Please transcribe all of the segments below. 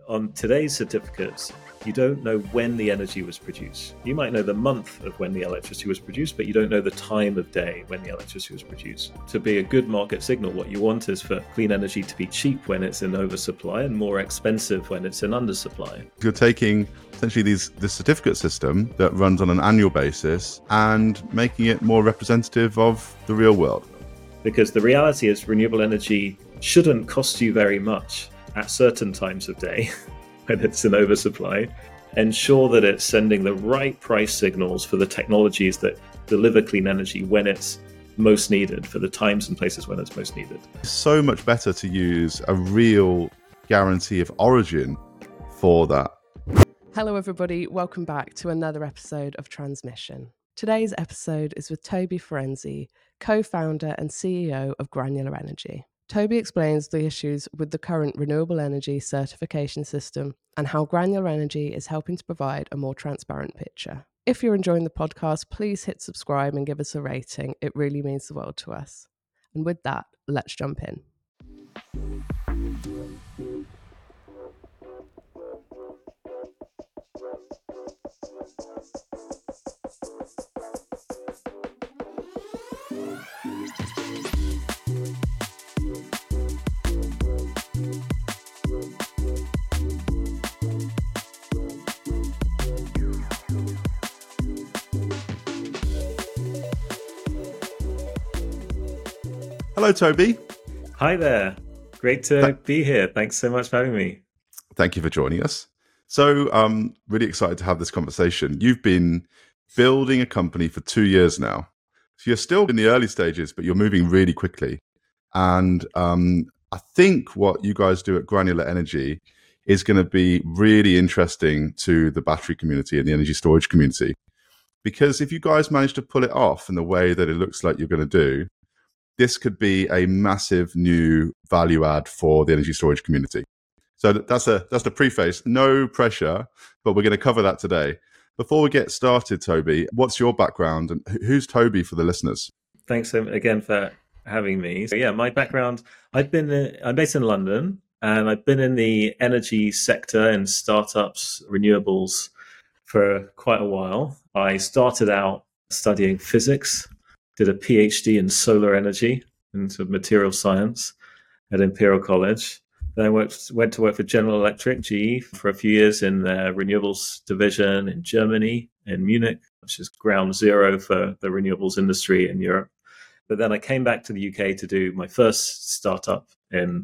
On today's certificates, you don't know when the energy was produced. You might know the month of when the electricity was produced, but you don't know the time of day when the electricity was produced. To be a good market signal, what you want is for clean energy to be cheap when it's in oversupply and more expensive when it's in undersupply. You're taking essentially this certificate system that runs on an annual basis and making it more representative of the real world. Because the reality is renewable energy shouldn't cost you very much at certain times of day when it's in oversupply. Ensure that it's sending the right price signals for the technologies that deliver clean energy when it's most needed, for the times and places when it's most needed. It's so much better to use a real guarantee of origin for that. Hello everybody, welcome back to another episode of Transmission. Today's episode is with Toby Ferenczi, co-founder and CEO of Granular Energy. Toby explains the issues with the current renewable energy certification system and how Granular Energy is helping to provide a more transparent picture. If you're enjoying the podcast, please hit subscribe and give us a rating. It really means the world to us. And with that, let's jump in. Hello, Toby. Hi there. Great to be here. Thanks so much for having me. Thank you for joining us. So I'm really excited to have this conversation. You've been building a company for 2 years now. So you're still in the early stages, but you're moving really quickly. And I think what you guys do at Granular Energy is going to be really interesting to the battery community and the energy storage community. Because if you guys manage to pull it off in the way that it looks like you're going to do, this could be a massive new value add for the energy storage community. So that's the preface. No pressure, but we're going to cover that today. Before we get started, Toby, what's your background and who's Toby for the listeners? Thanks again for having me. So yeah, my background, I'm based in London and I've been in the energy sector and startups, renewables for quite a while. I started out studying physics, did a PhD in solar energy and sort of material science at Imperial College. Then I went to work for General Electric, GE, for a few years in their renewables division in Germany, in Munich, which is ground zero for the renewables industry in Europe. But then I came back to the UK to do my first startup in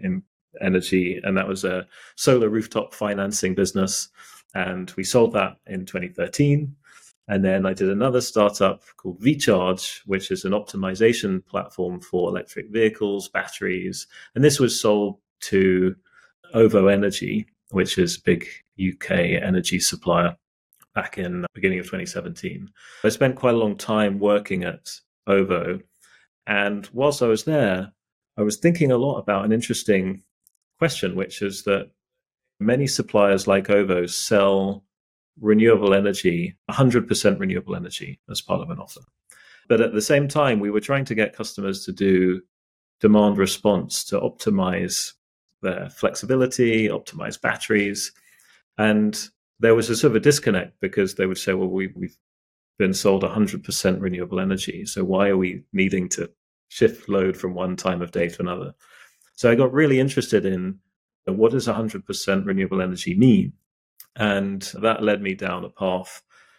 energy, and that was a solar rooftop financing business. And we sold that in 2013. And then I did another startup called VCharge, which is an optimization platform for electric vehicles, batteries. And this was sold to OVO Energy, which is a big UK energy supplier, back in the beginning of 2017. I spent quite a long time working at OVO. And whilst I was there, I was thinking a lot about an interesting question, which is that many suppliers like OVO sell renewable energy, 100% renewable energy as part of an offer. But at the same time, we were trying to get customers to do demand response to optimize their flexibility, optimize batteries. And there was a sort of a disconnect because they would say, well, we've been sold 100% renewable energy. So why are we needing to shift load from one time of day to another? So I got really interested in what does 100% renewable energy mean? And that led me down a path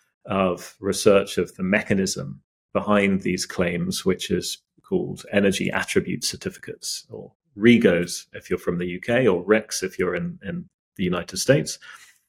of research of the mechanism behind these claims, which is called energy attribute certificates, or REGOs if you're from the UK, or RECs if you're in the United States.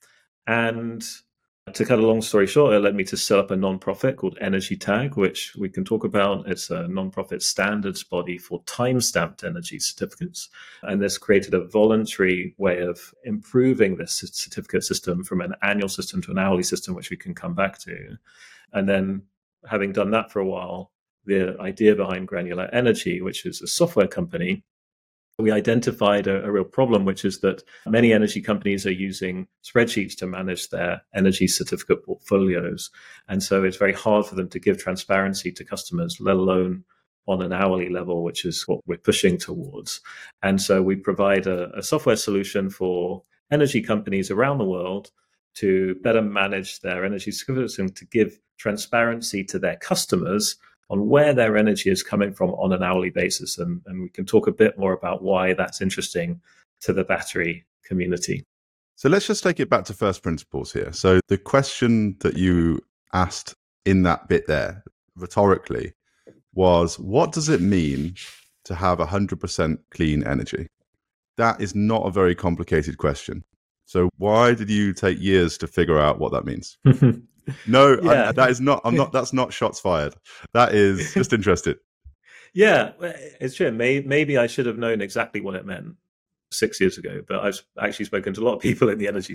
And to cut a long story short, it led me to set up a nonprofit called Energy Tag, which we can talk about. It's a nonprofit standards body for time-stamped energy certificates. And this created a voluntary way of improving this certificate system from an annual system to an hourly system, which we can come back to. And then having done that for a while, the idea behind Granular Energy, which is a software company, we identified a real problem, which is that many energy companies are using spreadsheets to manage their energy certificate portfolios. And so it's very hard for them to give transparency to customers, let alone on an hourly level, which is what we're pushing towards. And so we provide a software solution for energy companies around the world to better manage their energy certificates and to give transparency to their customers on where their energy is coming from on an hourly basis. And we can talk a bit more about why that's interesting to the battery community. So let's just take it back to first principles here. So the question that you asked in that bit there, rhetorically, was what does it mean to have 100% clean energy? That is not a very complicated question. So why did you take years to figure out what that means? No, Yeah. That's not shots fired. That is just interested. Yeah, it's true. Maybe I should have known exactly what it meant 6 years ago, but I've actually spoken to a lot of people in the energy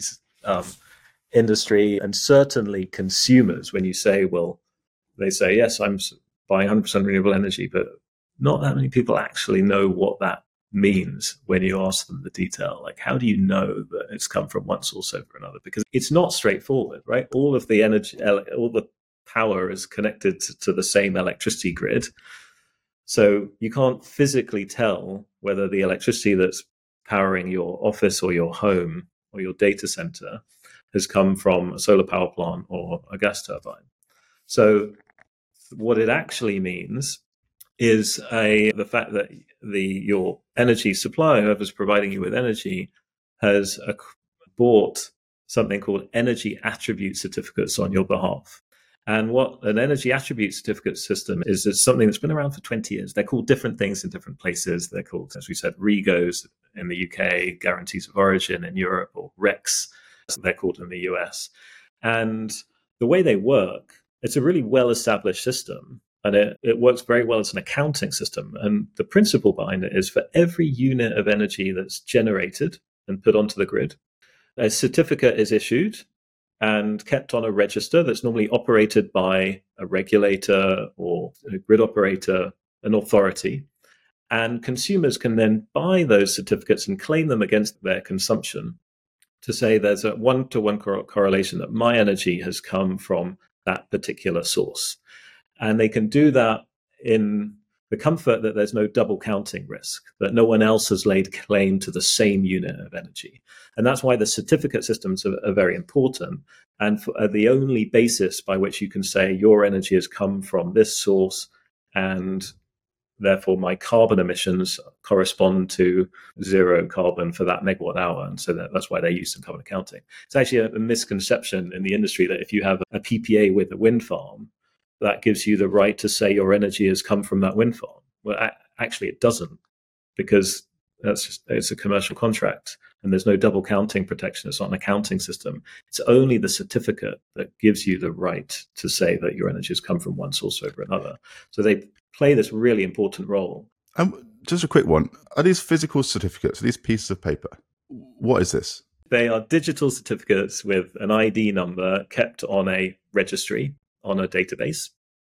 industry, and certainly consumers. When you say, well, they say, yes, I'm buying 100% renewable energy, but not that many people actually know what that means when you ask them the detail. Like, how do you know that it's come from one source over another? Because it's not straightforward, right? All of the energy, all the power is connected to the same electricity grid. So you can't physically tell whether the electricity that's powering your office or your home or your data center has come from a solar power plant or a gas turbine. So what it actually means is the fact that your energy supplier, whoever's providing you with energy, has bought something called energy attribute certificates on your behalf. And what an energy attribute certificate system is something that's been around for 20 years. They're called different things in different places. They're called, as we said, REGOs in the UK, guarantees of origin in Europe, or RECs, as they're called in the US. And the way they work, it's a really well-established system. And it works very well as an accounting system. And the principle behind it is for every unit of energy that's generated and put onto the grid, a certificate is issued and kept on a register that's normally operated by a regulator or a grid operator, an authority. And consumers can then buy those certificates and claim them against their consumption to say there's a one-to-one correlation that my energy has come from that particular source. And they can do that in the comfort that there's no double counting risk, that no one else has laid claim to the same unit of energy. And that's why the certificate systems are very important and are the only basis by which you can say your energy has come from this source, and therefore my carbon emissions correspond to zero carbon for that megawatt hour. And so that's why they use some carbon accounting. It's actually a misconception in the industry that if you have a PPA with a wind farm, that gives you the right to say your energy has come from that wind farm. Well, actually, it doesn't, because it's a commercial contract and there's no double counting protection. It's not an accounting system. It's only the certificate that gives you the right to say that your energy has come from one source over another. So they play this really important role. Just a quick one. Are these physical certificates, these pieces of paper? What is this? They are digital certificates with an ID number kept on a registry, on a database.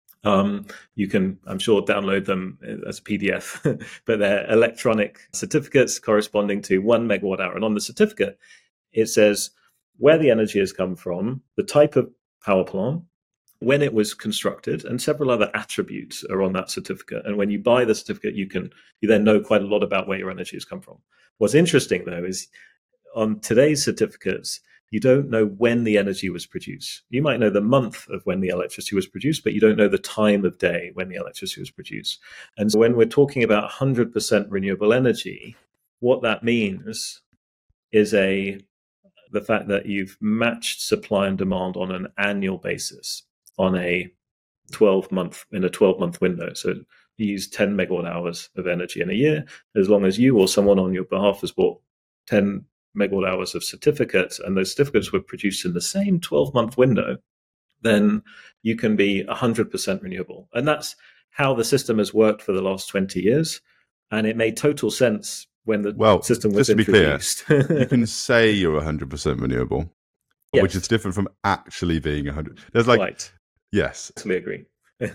You can, I'm sure, download them as a PDF, but they're electronic certificates corresponding to 1 megawatt hour. And on the certificate, it says where the energy has come from, the type of power plant, when it was constructed, and several other attributes are on that certificate. And when you buy the certificate, you then know quite a lot about where your energy has come from. What's interesting, though, is on today's certificates, you don't know when the energy was produced. You might know the month of when the electricity was produced, but you don't know the time of day when the electricity was produced. And so when we're talking about 100% renewable energy, what that means is the fact that you've matched supply and demand on an annual basis on a 12-month window. So you use 10 megawatt hours of energy in a year. As long as you or someone on your behalf has bought 10 megawatt hours of certificates, and those certificates were produced in the same 12-month window, then you can be 100% renewable. And that's how the system has worked for the last 20 years. And it made total sense when the system was introduced. Be clear, you can say you're 100% renewable, yes, which is different from actually being 100. There's right. Yes. Totally agree.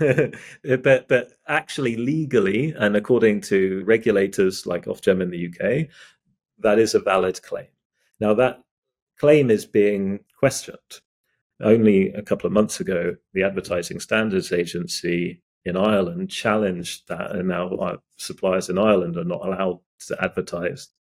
but actually legally, and according to regulators like Ofgem in the UK, that is a valid claim. Now, that claim is being questioned. Only a couple of months ago, the Advertising Standards Agency in Ireland challenged that, and now our suppliers in Ireland are not allowed to advertise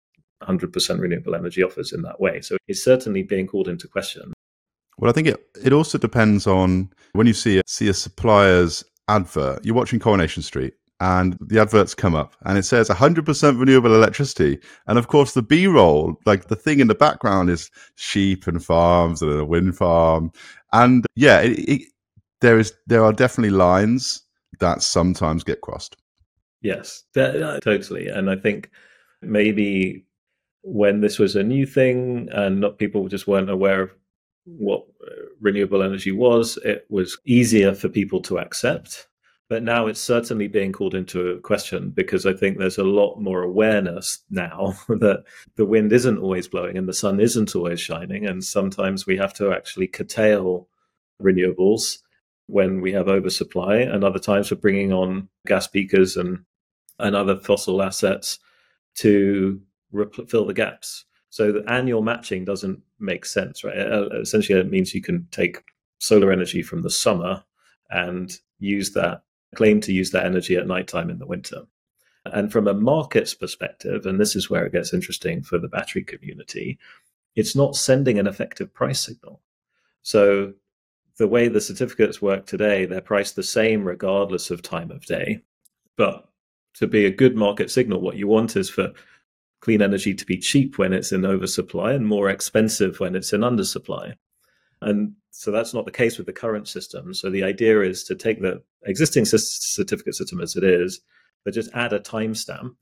100% renewable energy offers in that way. So it's certainly being called into question. Well, I think it also depends on when you see a supplier's advert. You're watching Coronation Street and the adverts come up and it says 100% renewable electricity. And of course, the B-roll, like the thing in the background, is sheep and farms and a wind farm. And yeah, there are definitely lines that sometimes get crossed. Yes, totally. And I think maybe when this was a new thing and not people just weren't aware of what renewable energy was, it was easier for people to accept. But now it's certainly being called into question, because I think there's a lot more awareness now that the wind isn't always blowing and the sun isn't always shining. And sometimes we have to actually curtail renewables when we have oversupply, and other times we're bringing on gas peakers and other fossil assets to fill the gaps. So the annual matching doesn't make sense, right? Essentially, it means you can take solar energy from the summer and claim to use that energy at nighttime in the winter. And from a market's perspective, and this is where it gets interesting for the battery community, it's not sending an effective price signal. So the way the certificates work today, they're priced the same regardless of time of day. But to be a good market signal, what you want is for clean energy to be cheap when it's in oversupply and more expensive when it's in undersupply. And so that's not the case with the current system. So the idea is to take the existing certificate system as it is, but just add a timestamp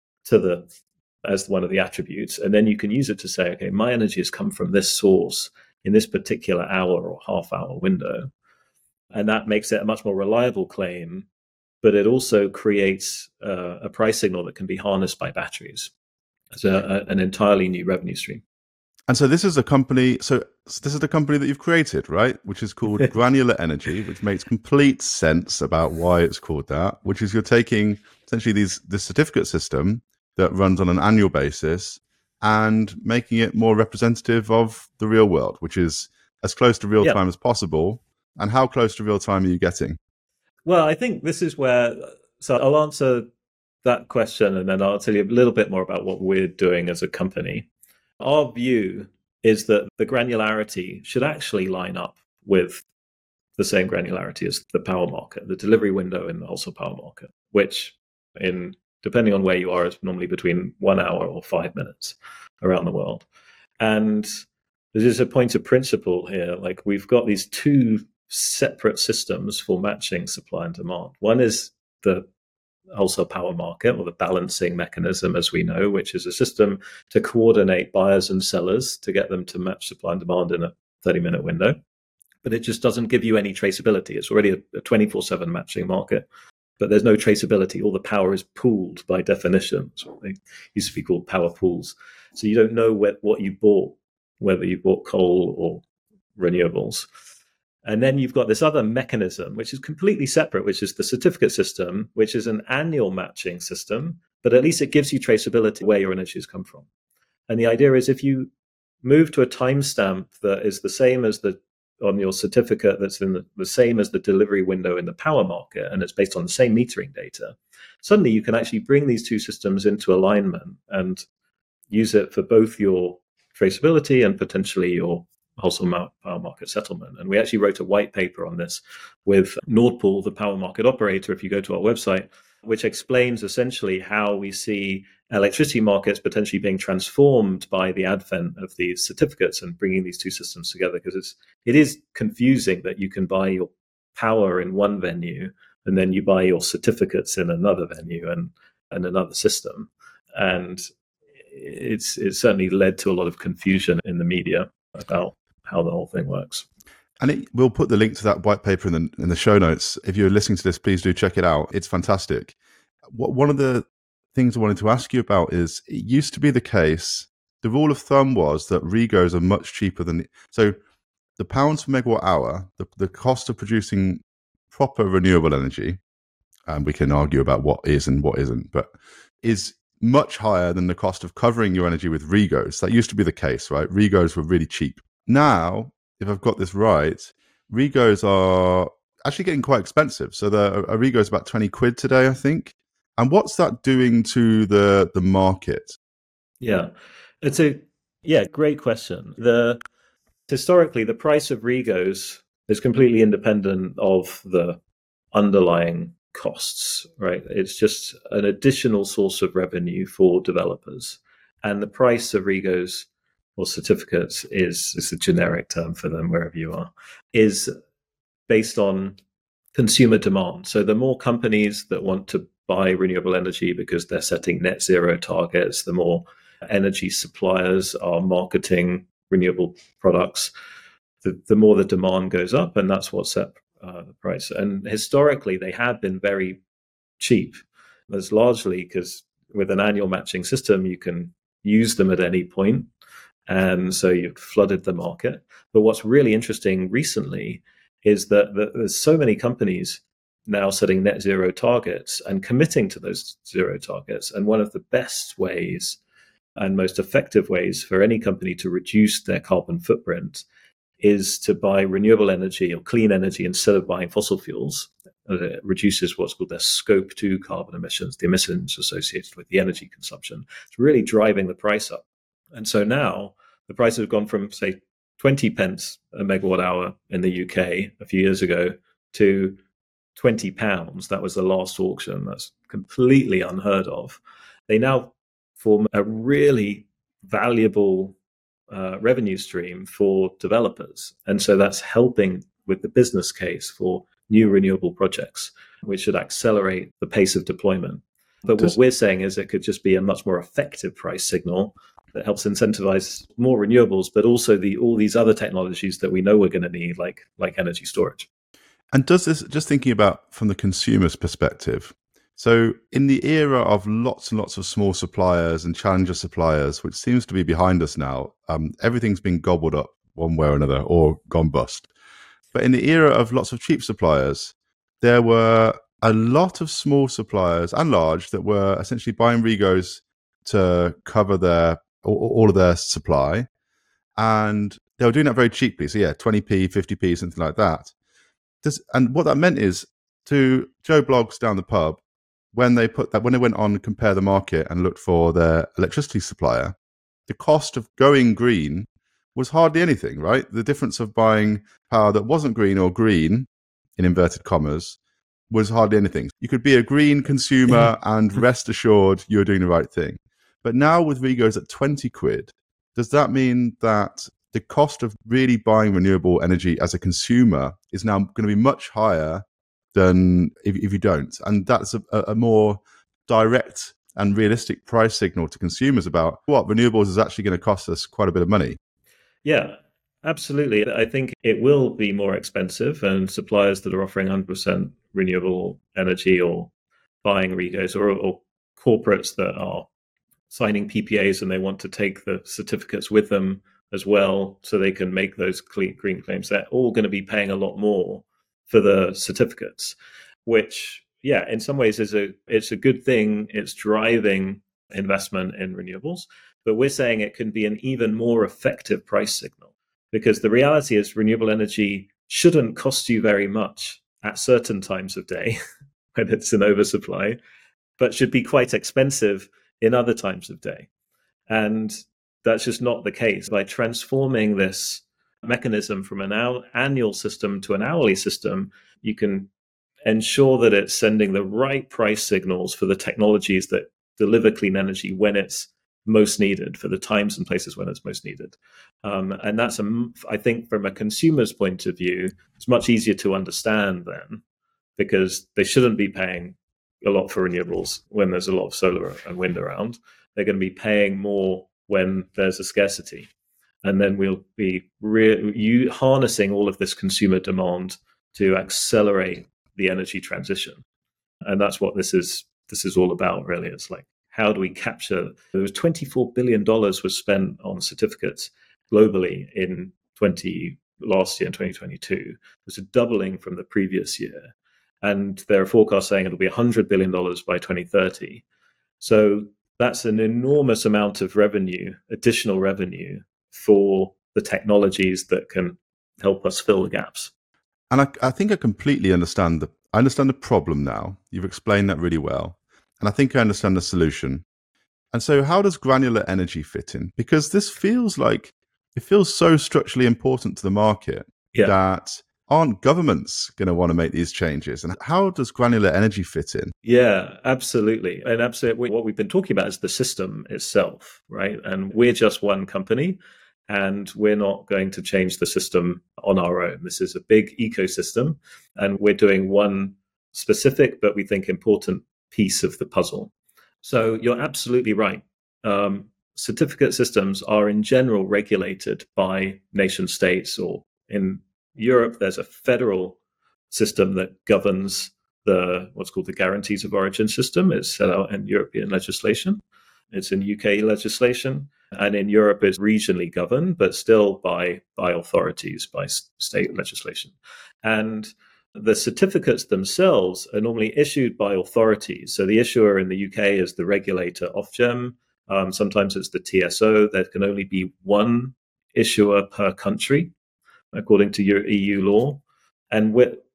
as one of the attributes. And then you can use it to say, okay, my energy has come from this source in this particular hour or half-hour window. And that makes it a much more reliable claim, but it also creates a price signal that can be harnessed by batteries as an entirely new revenue stream. And so this is a company. So this is the company that you've created, right? Which is called Granular Energy, which makes complete sense about why it's called that. Which is you're taking essentially this certificate system that runs on an annual basis and making it more representative of the real world, which is as close to real time as possible. And how close to real time are you getting? Well, I think this is where. So I'll answer that question, and then I'll tell you a little bit more about what we're doing as a company. Our view is that the granularity should actually line up with the same granularity as the power market, the delivery window in the wholesale power market, which, depending on where you are, is normally between 1 hour or 5 minutes around the world. And there's just a point of principle here. Like, we've got these two separate systems for matching supply and demand. One is the wholesale power market, or the balancing mechanism, as we know, which is a system to coordinate buyers and sellers to get them to match supply and demand in a 30-minute window. But it just doesn't give you any traceability. It's already a 24/7 matching market, but there's no traceability. All the power is pooled by definition. So they used to be called power pools. So you don't know what you bought, whether you bought coal or renewables. And then you've got this other mechanism, which is completely separate, which is the certificate system, which is an annual matching system, but at least it gives you traceability where your energy has come from. And the idea is, if you move to a timestamp that is the same as on your certificate, that's in the same as the delivery window in the power market, and it's based on the same metering data, suddenly you can actually bring these two systems into alignment and use it for both your traceability and potentially your wholesale power market settlement. And we actually wrote a white paper on this with Nord Pool, the power market operator, if you go to our website, which explains essentially how we see electricity markets potentially being transformed by the advent of these certificates and bringing these two systems together. Because it is confusing that you can buy your power in one venue and then you buy your certificates in another venue and another system. And it's certainly led to a lot of confusion in the media about how the whole thing works. And we'll put the link to that white paper in the show notes. If you're listening to this, please do check it out. It's fantastic. One of the things I wanted to ask you about is, it used to be the case, the rule of thumb was that REGOs are much cheaper than... So the pounds per megawatt hour, the cost of producing proper renewable energy, and we can argue about what is and what isn't, but is much higher than the cost of covering your energy with REGOs. That used to be the case, right? REGOs were really cheap. Now, if I've got this right, REGOs are actually getting quite expensive. So a REGO is about 20 quid today, I think. And what's that doing to the market? Yeah, it's a great question. Historically, the price of REGOs is completely independent of the underlying costs, right? It's just an additional source of revenue for developers. And the price of REGOs or certificates is a generic term for them wherever you are, is based on consumer demand. So the more companies that want to buy renewable energy because they're setting net zero targets, the more energy suppliers are marketing renewable products, the more the demand goes up, and that's what set the price. And historically, they had been very cheap. That's largely because with an annual matching system, you can use them at any point, and so you've flooded the market. But what's really interesting recently is that there's so many companies now setting net zero targets and committing to those zero targets. And one of the best ways and most effective ways for any company to reduce their carbon footprint is to buy renewable energy or clean energy instead of buying fossil fuels. It reduces what's called their scope 2 carbon emissions, the emissions associated with the energy consumption. It's really driving the price up. And so now the prices have gone from, say, 20 pence a megawatt hour in the UK a few years ago to £20. That was the last auction. That's completely unheard of. They now form a really valuable revenue stream for developers. And so that's helping with the business case for new renewable projects, which should accelerate the pace of deployment. But what we're saying is it could just be a much more effective price signal that helps incentivize more renewables, but also all these other technologies that we know we're going to need, like energy storage. And does this, just thinking about from the consumer's perspective, so in the era of lots and lots of small suppliers and challenger suppliers, which seems to be behind us now, everything's been gobbled up one way or another or gone bust. But in the era of lots of cheap suppliers, there were a lot of small suppliers and large that were essentially buying REGOs to cover all of their supply. And they were doing that very cheaply. So yeah, 20p, 50p, something like that. And what that meant is to Joe Bloggs down the pub, when they went on Compare the Market and looked for their electricity supplier, the cost of going green was hardly anything, right? The difference of buying power that wasn't green or green, in inverted commas, was hardly anything. You could be a green consumer and rest assured you're doing the right thing. But now with REGOs at 20 quid, does that mean that the cost of really buying renewable energy as a consumer is now going to be much higher than if you don't? And that's a more direct and realistic price signal to consumers about what renewables is actually going to cost us quite a bit of money. Yeah, absolutely. I think it will be more expensive, and suppliers that are offering 100% renewable energy or buying REGOs or corporates that are signing PPAs and they want to take the certificates with them as well so they can make those green claims, they're all going to be paying a lot more for the certificates, which, yeah, in some ways it's a good thing. It's driving investment in renewables. But we're saying it can be an even more effective price signal, because the reality is renewable energy shouldn't cost you very much at certain times of day when it's an oversupply, but should be quite expensive in other times of day. And that's just not the case. By transforming this mechanism from an annual system to an hourly system, you can ensure that it's sending the right price signals for the technologies that deliver clean energy when it's most needed, for the times and places when it's most needed. And that's, I think, from a consumer's point of view, it's much easier to understand then, because they shouldn't be paying a lot for renewables when there's a lot of solar and wind around. They're going to be paying more when there's a scarcity. And then we'll be harnessing all of this consumer demand to accelerate the energy transition. And that's what this is all about, really. It's like, how do we capture? There was $24 billion was spent on certificates globally in last year, in 2022. It was a doubling from the previous year. And there are forecasts saying it'll be $100 billion by 2030. So that's an enormous amount of revenue, additional revenue, for the technologies that can help us fill the gaps. And I think I completely understand the problem now. You've explained that really well. And I think I understand the solution. And so how does granular energy fit in? Because this feels so structurally important to the market that aren't governments going to want to make these changes? And how does granular energy fit in? Yeah, absolutely. And absolutely, what we've been talking about is the system itself, right? And we're just one company, and we're not going to change the system on our own. This is a big ecosystem, and we're doing one specific, but we think important piece of the puzzle. So you're absolutely right. Certificate systems are in general regulated by nation states, or in Europe, there's a federal system that governs what's called the guarantees of origin system. It's set out in European legislation. It's in UK legislation, and in Europe it's regionally governed, but still by authorities, by state legislation. And the certificates themselves are normally issued by authorities. So the issuer in the UK is the regulator, Ofgem. Sometimes it's the TSO. There can only be one issuer per country, according to EU law. And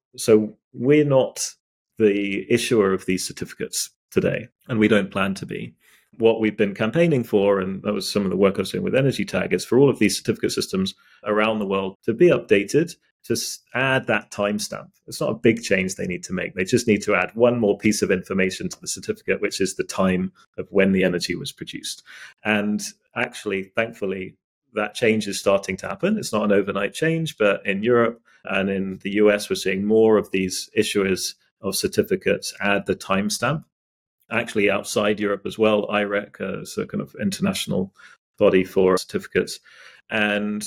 we're not the issuer of these certificates today, and we don't plan to be. What we've been campaigning for, and that was some of the work I was doing with Energy Tag, is for all of these certificate systems around the world to be updated, to add that timestamp. It's not a big change they need to make. They just need to add one more piece of information to the certificate, which is the time of when the energy was produced. And actually, thankfully, that change is starting to happen. It's not an overnight change, but in Europe and in the US, we're seeing more of these issuers of certificates add the timestamp. Actually, outside Europe as well, IREC is a kind of international body for certificates. And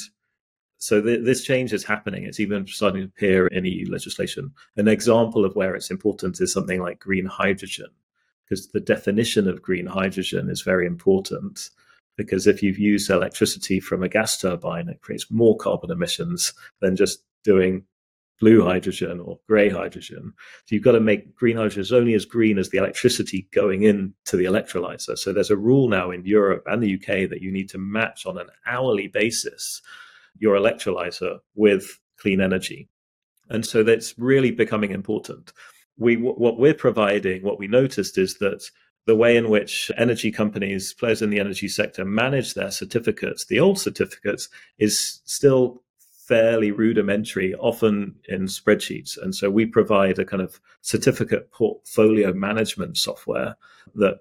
so this change is happening. It's even starting to appear in EU legislation. An example of where it's important is something like green hydrogen, because the definition of green hydrogen is very important. Because if you've used electricity from a gas turbine, it creates more carbon emissions than just doing blue hydrogen or grey hydrogen. So you've got to make green hydrogen only as green as the electricity going into the electrolyzer. So there's a rule now in Europe and the UK that you need to match on an hourly basis your electrolyzer with clean energy. And so that's really becoming important. What we're providing, what we noticed is that the way in which energy companies, players in the energy sector, manage their certificates, the old certificates, is still fairly rudimentary, often in spreadsheets. And so we provide a kind of certificate portfolio management software that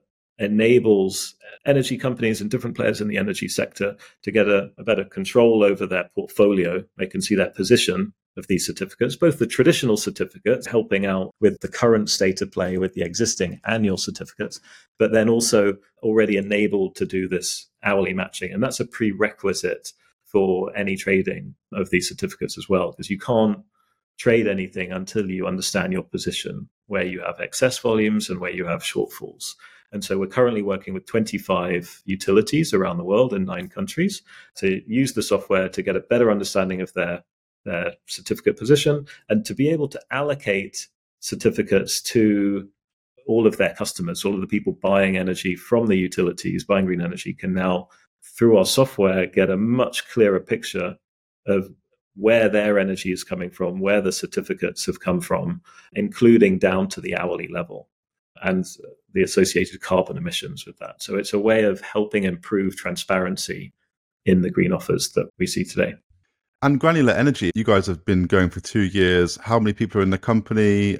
enables energy companies and different players in the energy sector to get a better control over their portfolio. They can see their position of these certificates, both the traditional certificates, helping out with the current state of play with the existing annual certificates, but then also already enabled to do this hourly matching. And that's a prerequisite for any trading of these certificates as well, because you can't trade anything until you understand your position, where you have excess volumes and where you have shortfalls. And so we're currently working with 25 utilities around the world in 9 countries to use the software to get a better understanding of their certificate position and to be able to allocate certificates to all of their customers. All of the people buying energy from the utilities, buying green energy, can now, through our software, get a much clearer picture of where their energy is coming from, where the certificates have come from, including down to the hourly level and the associated carbon emissions with that. So it's a way of helping improve transparency in the green offers that we see today. And granular energy, you guys have been going for 2 years. How many people are in the company?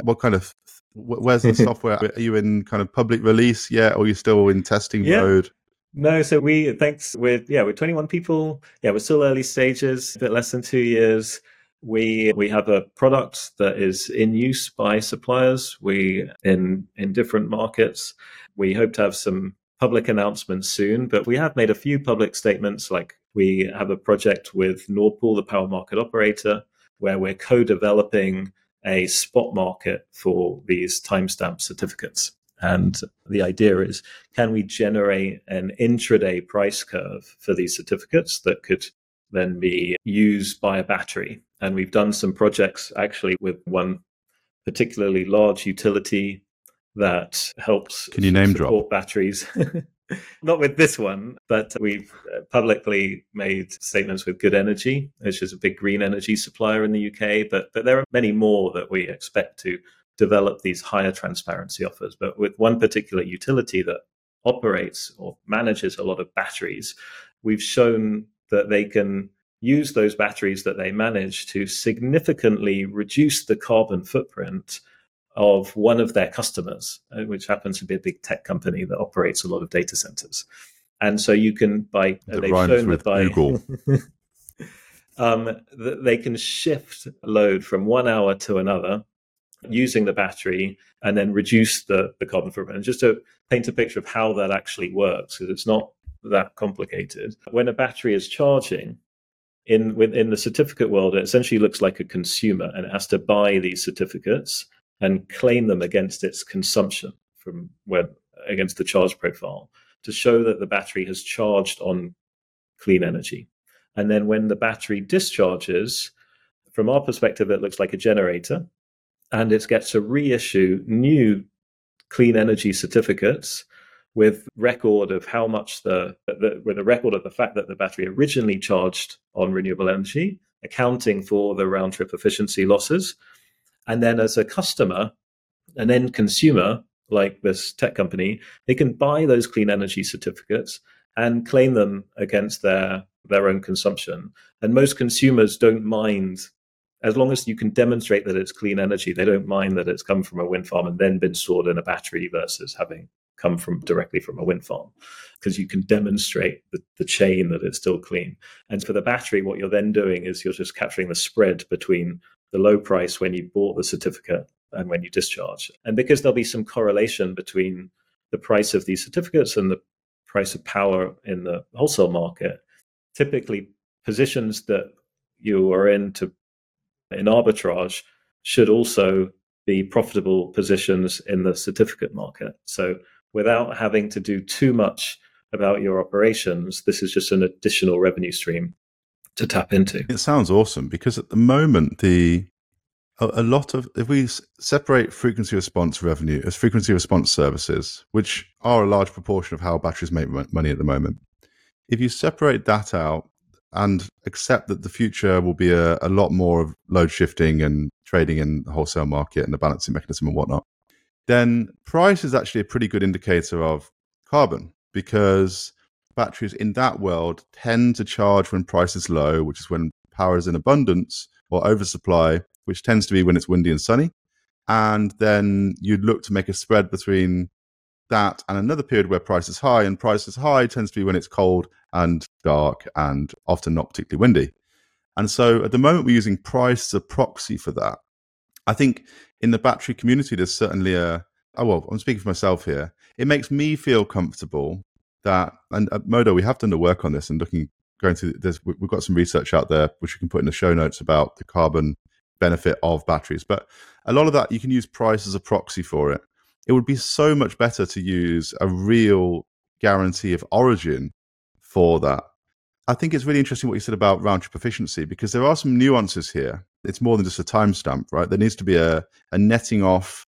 Where's the software? Are you in kind of public release yet, or are you still in testing mode? No, so we're 21 people. Yeah, we're still early stages, a bit less than 2 years. We have a product that is in use by suppliers. In different markets. We hope to have some public announcements soon, but we have made a few public statements. Like, we have a project with Nord Pool, the power market operator, where we're co-developing a spot market for these timestamp certificates. And the idea is, can we generate an intraday price curve for these certificates that could then be used by a battery? And we've done some projects actually with one particularly large utility that helps Can you name support drop batteries. Not with this one, but we've publicly made statements with Good Energy, which is a big green energy supplier in the UK. But there are many more that we expect to develop these higher transparency offers. But with one particular utility that operates or manages a lot of batteries, we've shown that they can use those batteries that they manage to significantly reduce the carbon footprint of one of their customers, which happens to be a big tech company that operates a lot of data centers. And so you can, they've shown that by Google. they can shift load from 1 hour to another using the battery and then reduce the carbon footprint. And just to paint a picture of how that actually works, because it's not that complicated. When a battery is charging, within the certificate world, it essentially looks like a consumer, and it has to buy these certificates and claim them against its consumption against the charge profile to show that the battery has charged on clean energy. And then when the battery discharges, from our perspective, it looks like a generator, and it gets to reissue new clean energy certificates with record of how much with a record of the fact that the battery originally charged on renewable energy, accounting for the round trip efficiency losses. And then as a customer, an end consumer, like this tech company, they can buy those clean energy certificates and claim them against their own consumption. And most consumers don't mind, as long as you can demonstrate that it's clean energy, they don't mind that it's come from a wind farm and then been stored in a battery versus having come directly from a wind farm, because you can demonstrate the chain that it's still clean. And for the battery, what you're then doing is you're just capturing the spread between the low price when you bought the certificate and when you discharge. And because there'll be some correlation between the price of these certificates and the price of power in the wholesale market, typically positions that you are in arbitrage should also be profitable positions in the certificate market. So without having to do too much about your operations, this is just an additional revenue stream to tap into. It sounds awesome, because at the moment, if we separate frequency response revenue as frequency response services, which are a large proportion of how batteries make money at the moment, if you separate that out and accept that the future will be a lot more of load shifting and trading in the wholesale market and the balancing mechanism and whatnot, then price is actually a pretty good indicator of carbon, because batteries in that world tend to charge when price is low, which is when power is in abundance, or oversupply, which tends to be when it's windy and sunny. And then you'd look to make a spread between that and another period where price is high, and price is high tends to be when it's cold and dark and often not particularly windy. And so at the moment, we're using price as a proxy for that. I think in the battery community, there's certainly I'm speaking for myself here. It makes me feel comfortable that, and at Modo, we have done the work on this and going through this. We've got some research out there, which we can put in the show notes about the carbon benefit of batteries. But a lot of that, you can use price as a proxy for it. It would be so much better to use a real guarantee of origin for that. I think it's really interesting what you said about round trip efficiency, because there are some nuances here. It's more than just a timestamp, right? There needs to be a netting off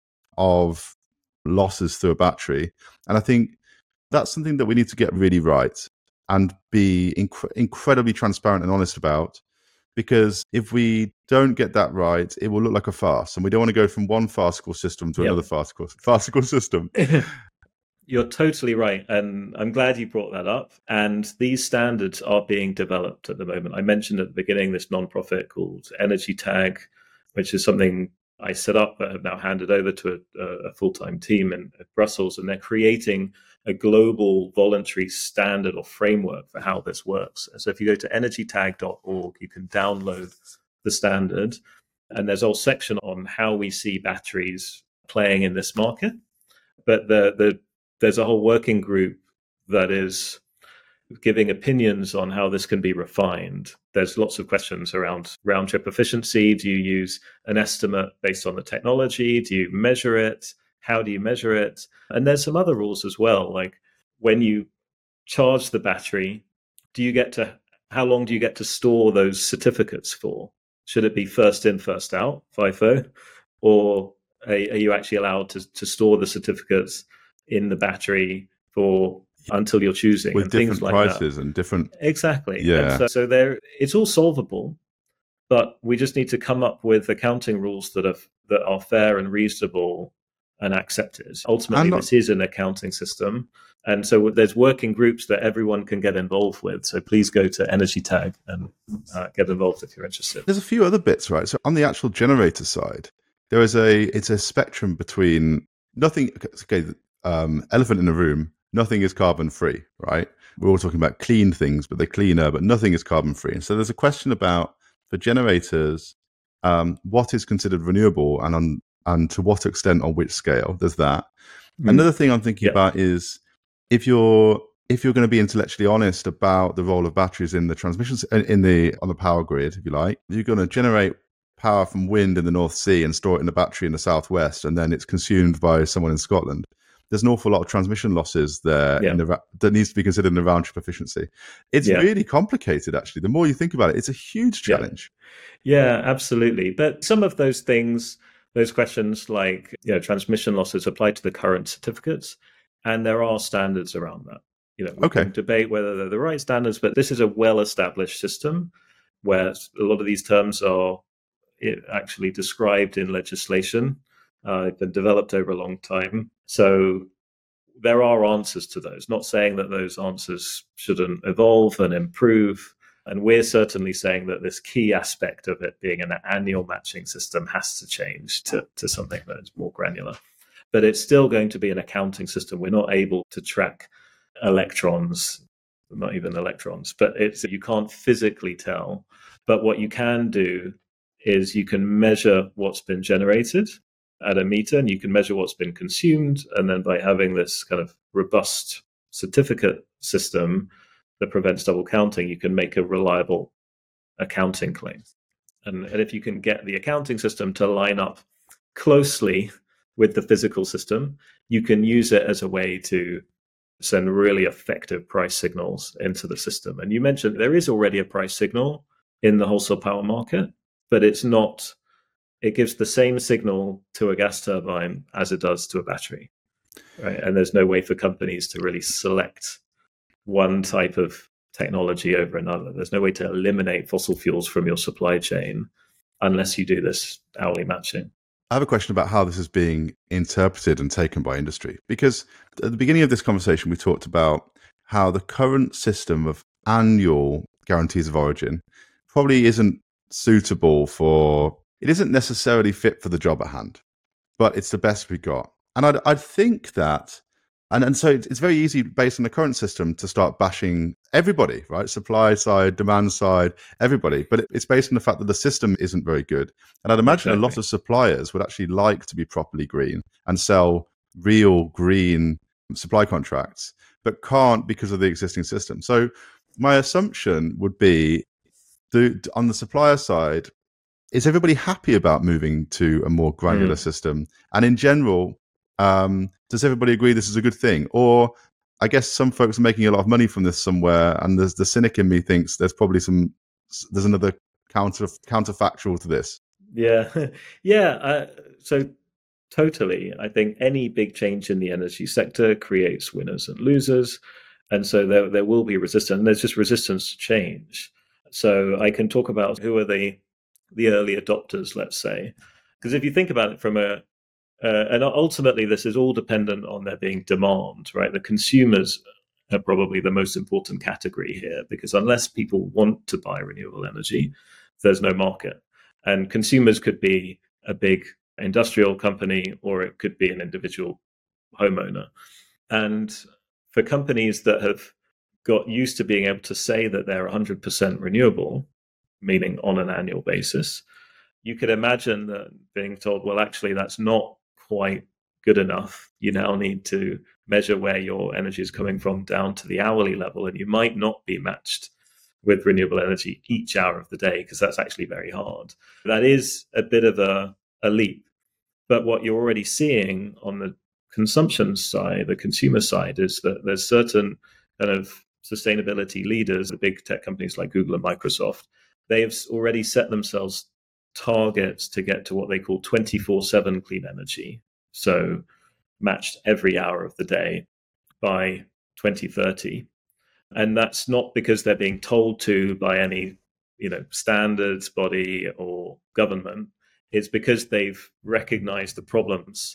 of losses through a battery. And I think that's something that we need to get really right and be incredibly transparent and honest about, because if we don't get that right, it will look like a farce. And we don't want to go from one farcical system to another farcical system. You're totally right. And I'm glad you brought that up. And these standards are being developed at the moment. I mentioned at the beginning this nonprofit called Energy Tag, which is something I set up but have now handed over to a full-time team in Brussels. And they're creating a global voluntary standard or framework for how this works. So if you go to energytag.org, you can download the standard. And there's a whole section on how we see batteries playing in this market. But there's a whole working group that is giving opinions on how this can be refined. There's lots of questions around round trip efficiency. Do you use an estimate based on the technology? Do you measure it? How do you measure it? And there's some other rules as well, like when you charge the battery, how long do you get to store those certificates for? Should it be first in, first out, FIFO? Or are you actually allowed to store the certificates in the battery until you're choosing, with and different things like prices that. And different Exactly. Yeah. And so there, it's all solvable, but we just need to come up with accounting rules that are fair and reasonable and accepted. Ultimately, And this is an accounting system. And so there's working groups that everyone can get involved with. So please go to EnergyTag and get involved if you're interested. there's a few other bits, right? So on the actual generator side, it's a spectrum between nothing. Okay, elephant in the room. Nothing is carbon free, right? We're all talking about clean things, but they're cleaner, but nothing is carbon free. And so there's a question about for generators, what is considered renewable and to what extent on which scale. There's that. Another thing I'm thinking about is if you're going to be intellectually honest about the role of batteries in the transmission on the power grid, if you like, you're going to generate power from wind in the North Sea and store it in a battery in the southwest, and then it's consumed by someone in Scotland. There's an awful lot of transmission losses there that needs to be considered in the round trip efficiency. It's really complicated, actually. The more you think about it, it's a huge challenge. Yeah, absolutely. But some of those things, those questions like transmission losses apply to the current certificates, and there are standards around that. We can debate whether they're the right standards, but this is a well-established system where a lot of these terms are actually described in legislation. They've been developed over a long time. So there are answers to those, not saying that those answers shouldn't evolve and improve. And we're certainly saying that this key aspect of it being an annual matching system has to change to something that is more granular. But it's still going to be an accounting system. We're not able to track electrons, not even electrons, but you can't physically tell. But what you can do is you can measure what's been generated at a meter, and you can measure what's been consumed. And then by having this kind of robust certificate system that prevents double counting, you can make a reliable accounting claim. And if you can get the accounting system to line up closely with the physical system, you can use it as a way to send really effective price signals into the system. And you mentioned there is already a price signal in the wholesale power market, but it gives the same signal to a gas turbine as it does to a battery, right? And there's no way for companies to really select one type of technology over another. There's no way to eliminate fossil fuels from your supply chain unless you do this hourly matching. I have a question about how this is being interpreted and taken by industry, because at the beginning of this conversation, we talked about how the current system of annual guarantees of origin probably isn't suitable it isn't necessarily fit for the job at hand, but it's the best we got. And I'd think that, and so it's very easy based on the current system to start bashing everybody, right? Supply side, demand side, everybody. But it's based on the fact that the system isn't very good. And I'd imagine a lot of suppliers would actually like to be properly green and sell real green supply contracts, but can't because of the existing system. So my assumption would be on the supplier side, is everybody happy about moving to a more granular system? And in general, does everybody agree this is a good thing? Or I guess some folks are making a lot of money from this somewhere, and the cynic in me thinks there's probably there's another counterfactual to this. Yeah. So totally. I think any big change in the energy sector creates winners and losers. And so there will be resistance. And there's just resistance to change. So I can talk about who are the early adopters, let's say. Because if you think about it from and ultimately this is all dependent on there being demand, right? The consumers are probably the most important category here, because unless people want to buy renewable energy, there's no market. And consumers could be a big industrial company, or it could be an individual homeowner. And for companies that have got used to being able to say that they're 100% renewable, meaning on an annual basis, you could imagine that being told, well, actually, that's not quite good enough. You now need to measure where your energy is coming from down to the hourly level, and you might not be matched with renewable energy each hour of the day, because that's actually very hard. That is a bit of a leap. But what you're already seeing on the consumption side, the consumer side, is that there's certain kind of sustainability leaders, the big tech companies like Google and Microsoft. They've already set themselves targets to get to what they call 24/7 clean energy, so matched every hour of the day by 2030. And that's not because they're being told to by any standards body or government. It's because they've recognized the problems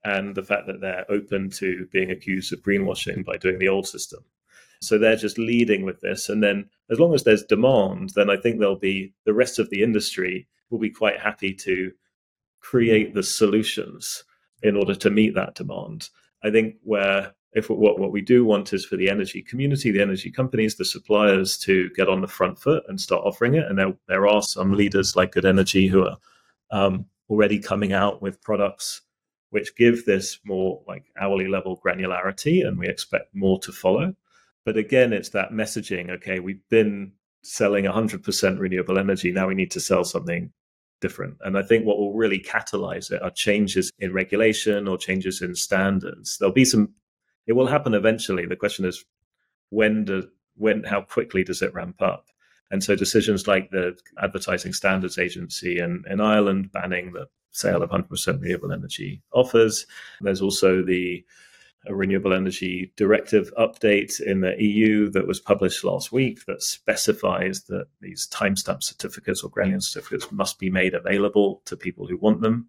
and the fact that they're open to being accused of greenwashing by doing the old system. So they're just leading with this. And then as long as there's demand, then I think the rest of the industry will be quite happy to create the solutions in order to meet that demand. I think what we do want is for the energy community, the energy companies, the suppliers to get on the front foot and start offering it. And there are some leaders like Good Energy who are already coming out with products which give this more like hourly level granularity, and we expect more to follow. But again, it's that messaging. Okay, we've been selling 100% renewable energy. Now we need to sell something different. And I think what will really catalyze it are changes in regulation or changes in standards. It will happen eventually. The question is, how quickly does it ramp up? And so decisions like the Advertising Standards Agency in Ireland banning the sale of 100% renewable energy offers. There's also the Renewable Energy Directive update in the EU that was published last week that specifies that these timestamp certificates or granular certificates must be made available to people who want them,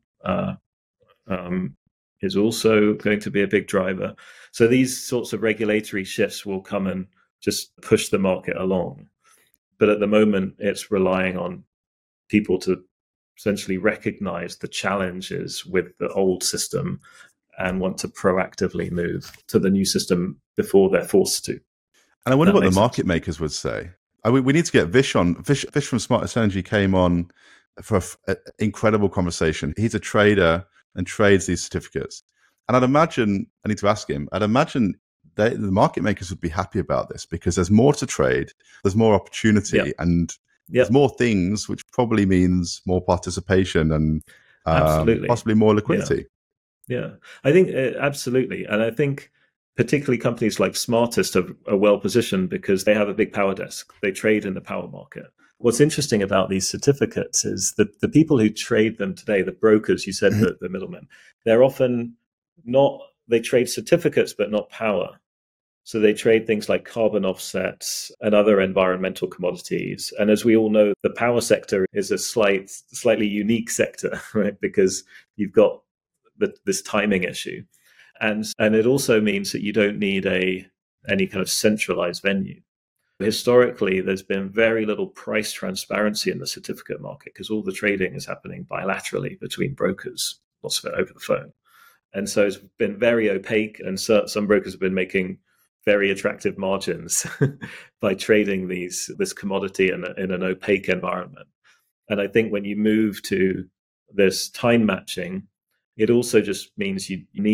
is also going to be a big driver. So these sorts of regulatory shifts will come and just push the market along. But at the moment, it's relying on people to essentially recognize the challenges with the old system and want to proactively move to the new system before they're forced to. And I wonder what the market makers would say. We need to get Vish on. Vish from Smartest Energy came on for an incredible conversation. He's a trader and trades these certificates. And I'd imagine, I need to ask him, the market makers would be happy about this because there's more to trade, there's more opportunity, and there's more things, which probably means more participation and possibly more liquidity. Yeah, I think absolutely. And I think particularly companies like Smartest are well positioned because they have a big power desk. They trade in the power market. What's interesting about these certificates is that the people who trade them today, the brokers, you said the middlemen, they're often they trade certificates, but not power. So they trade things like carbon offsets and other environmental commodities. And as we all know, the power sector is a slightly unique sector, right? Because you've got this timing issue. And it also means that you don't need any kind of centralized venue. Historically, there's been very little price transparency in the certificate market because all the trading is happening bilaterally between brokers, lots of it over the phone. And so it's been very opaque, and some brokers have been making very attractive margins by trading this commodity in an opaque environment. And I think when you move to this time matching, it also just means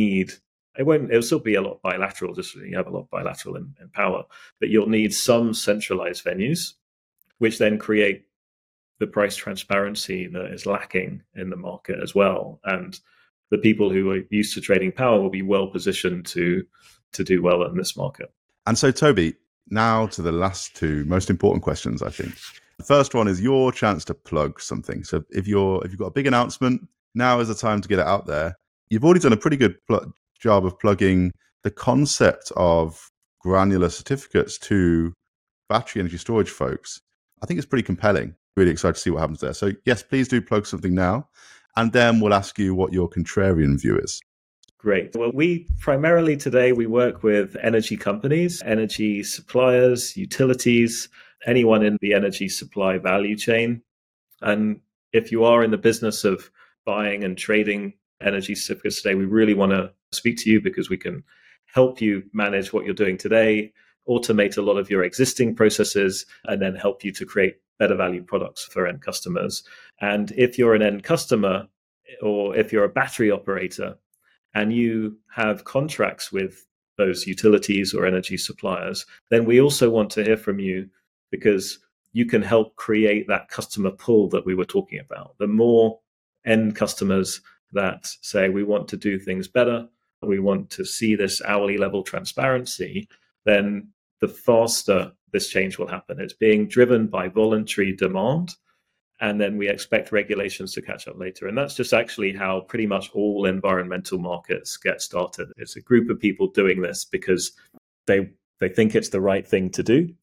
it'll still be a lot bilateral, just you have a lot bilateral in power, but you'll need some centralized venues, which then create the price transparency that is lacking in the market as well. And the people who are used to trading power will be well positioned to do well in this market. And so, Toby, now to the last two most important questions, I think. The first one is your chance to plug something. So if you've got a big announcement, now is the time to get it out there. You've already done a pretty good job of plugging the concept of granular certificates to battery energy storage folks. I think it's pretty compelling. Really excited to see what happens there. So yes, please do plug something now. And then we'll ask you what your contrarian view is. Great. Well, we primarily today, we work with energy companies, energy suppliers, utilities, anyone in the energy supply value chain. And if you are in the business of buying and trading energy certificates today, we really want to speak to you because we can help you manage what you're doing today, automate a lot of your existing processes, and then help you to create better value products for end customers. And if you're an end customer, or if you're a battery operator and you have contracts with those utilities or energy suppliers, then we also want to hear from you because you can help create that customer pull that we were talking about. The more end customers that say, we want to do things better, we want to see this hourly level transparency, then the faster this change will happen. It's being driven by voluntary demand, and then we expect regulations to catch up later. And that's just actually how pretty much all environmental markets get started. It's a group of people doing this because they think it's the right thing to do.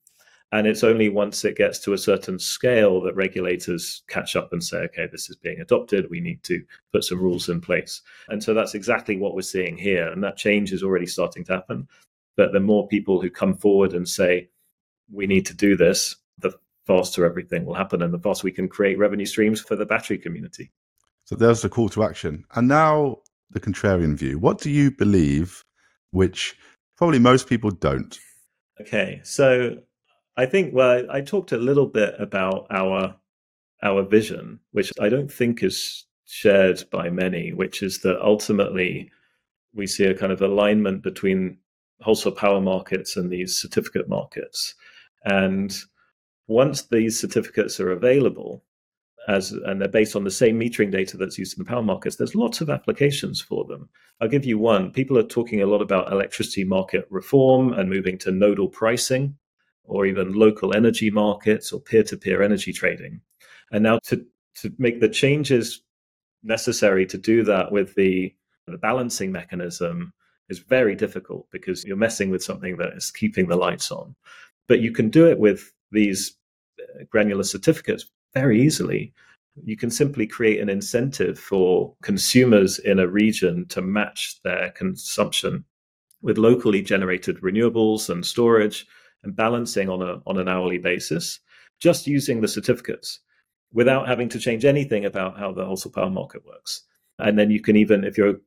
And it's only once it gets to a certain scale that regulators catch up and say, okay, this is being adopted. We need to put some rules in place. And so that's exactly what we're seeing here. And that change is already starting to happen. But the more people who come forward and say, we need to do this, the faster everything will happen and the faster we can create revenue streams for the battery community. So there's the call to action. And now the contrarian view. What do you believe, which probably most people don't? Okay, so I think, well, I talked a little bit about our vision, which I don't think is shared by many, which is that ultimately we see a kind of alignment between wholesale power markets and these certificate markets. And once these certificates are available, and they're based on the same metering data that's used in the power markets, there's lots of applications for them. I'll give you one. People are talking a lot about electricity market reform and moving to nodal pricing, or even local energy markets or peer-to-peer energy trading. And now to make the changes necessary to do that with the balancing mechanism is very difficult because you're messing with something that is keeping the lights on. But you can do it with these granular certificates very easily. You can simply create an incentive for consumers in a region to match their consumption with locally generated renewables and storage and balancing on an hourly basis, just using the certificates without having to change anything about how the wholesale power market works. And then you can even, if you're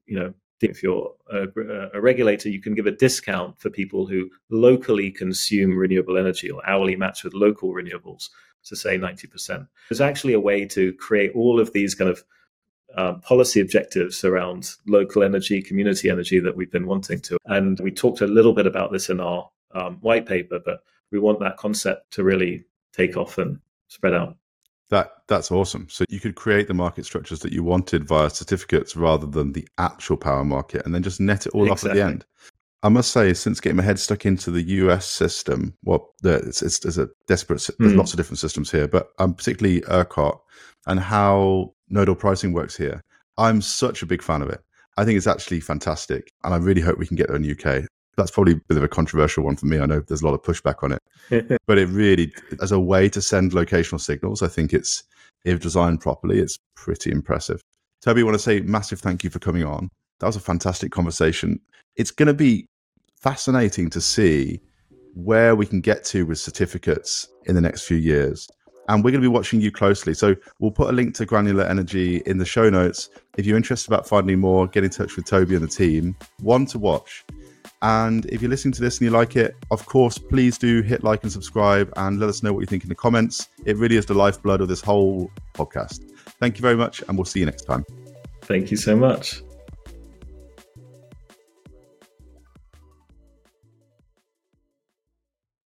a regulator, you can give a discount for people who locally consume renewable energy or hourly match with local renewables, to say 90%. There's actually a way to create all of these kind of policy objectives around local energy, community energy that we've been wanting to. And we talked a little bit about this in our white paper, but we want that concept to really take off and spread out. That's awesome. So you could create the market structures that you wanted via certificates rather than the actual power market, and then just net it all off at the end. I must say, since getting my head stuck into the US system, well, there's lots of different systems here, but particularly ERCOT and how nodal pricing works here. I'm such a big fan of it. I think it's actually fantastic, and I really hope we can get there in the UK. That's probably a bit of a controversial one for me. I know there's a lot of pushback on it, but it really, as a way to send locational signals, I think if designed properly, it's pretty impressive. Toby, I want to say massive thank you for coming on. That was a fantastic conversation. It's going to be fascinating to see where we can get to with certificates in the next few years. And we're going to be watching you closely. So we'll put a link to Granular Energy in the show notes. If you're interested about finding more, get in touch with Toby and the team. One to watch. And if you're listening to this and you like it, of course, please do hit like and subscribe and let us know what you think in the comments. It really is the lifeblood of this whole podcast. Thank you very much, and we'll see you next time. Thank you so much.